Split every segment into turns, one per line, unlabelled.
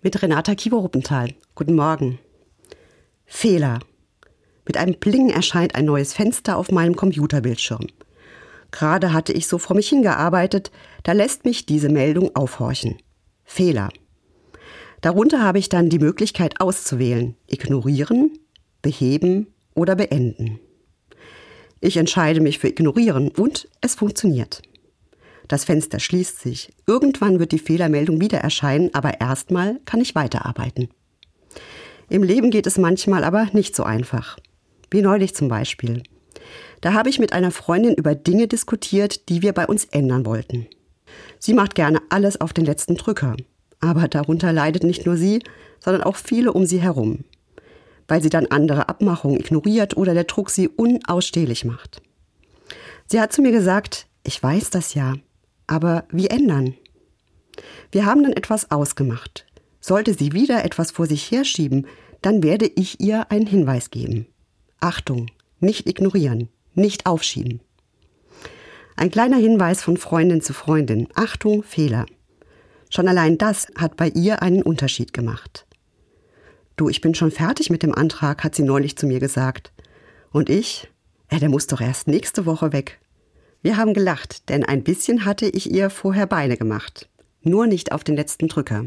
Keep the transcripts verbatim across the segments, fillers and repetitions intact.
Mit Renata Kiewer-Ruppenthal. Guten Morgen. Fehler. Mit einem Bling erscheint ein neues Fenster auf meinem Computerbildschirm. Gerade hatte ich so vor mich hingearbeitet, da lässt mich diese Meldung aufhorchen. Fehler. Darunter habe ich dann die Möglichkeit auszuwählen: ignorieren, beheben oder beenden. Ich entscheide mich für ignorieren und es funktioniert. Das Fenster schließt sich. Irgendwann wird die Fehlermeldung wieder erscheinen, aber erstmal kann ich weiterarbeiten. Im Leben geht es manchmal aber nicht so einfach. Wie neulich zum Beispiel. Da habe ich mit einer Freundin über Dinge diskutiert, die wir bei uns ändern wollten. Sie macht gerne alles auf den letzten Drücker. Aber darunter leidet nicht nur sie, sondern auch viele um sie herum. Weil sie dann andere Abmachungen ignoriert oder der Druck sie unausstehlich macht. Sie hat zu mir gesagt: Ich weiß das ja, aber wie ändern? Wir haben dann etwas ausgemacht. Sollte sie wieder etwas vor sich herschieben, dann werde ich ihr einen Hinweis geben. Achtung, nicht ignorieren, nicht aufschieben. Ein kleiner Hinweis von Freundin zu Freundin. Achtung, Fehler. Schon allein das hat bei ihr einen Unterschied gemacht. Du, ich bin schon fertig mit dem Antrag, hat sie neulich zu mir gesagt. Und ich? Ja, der muss doch erst nächste Woche weg. Wir haben gelacht, denn ein bisschen hatte ich ihr vorher Beine gemacht. Nur nicht auf den letzten Drücker.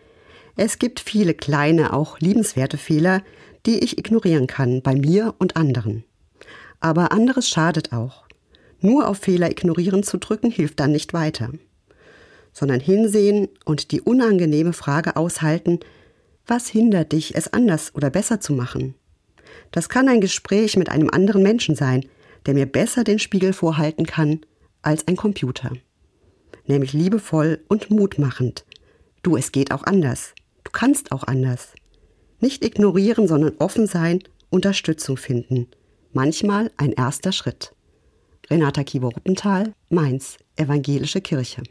Es gibt viele kleine, auch liebenswerte Fehler, die ich ignorieren kann, bei mir und anderen. Aber anderes schadet auch. Nur auf Fehler ignorieren zu drücken, hilft dann nicht weiter. Sondern hinsehen und die unangenehme Frage aushalten: Was hindert dich, es anders oder besser zu machen? Das kann ein Gespräch mit einem anderen Menschen sein, der mir besser den Spiegel vorhalten kann als ein Computer. Nämlich liebevoll und mutmachend. Du, es geht auch anders. Du kannst auch anders. Nicht ignorieren, sondern offen sein, Unterstützung finden. Manchmal ein erster Schritt. Renata Kiewer-Ruppenthal, Mainz, Evangelische Kirche.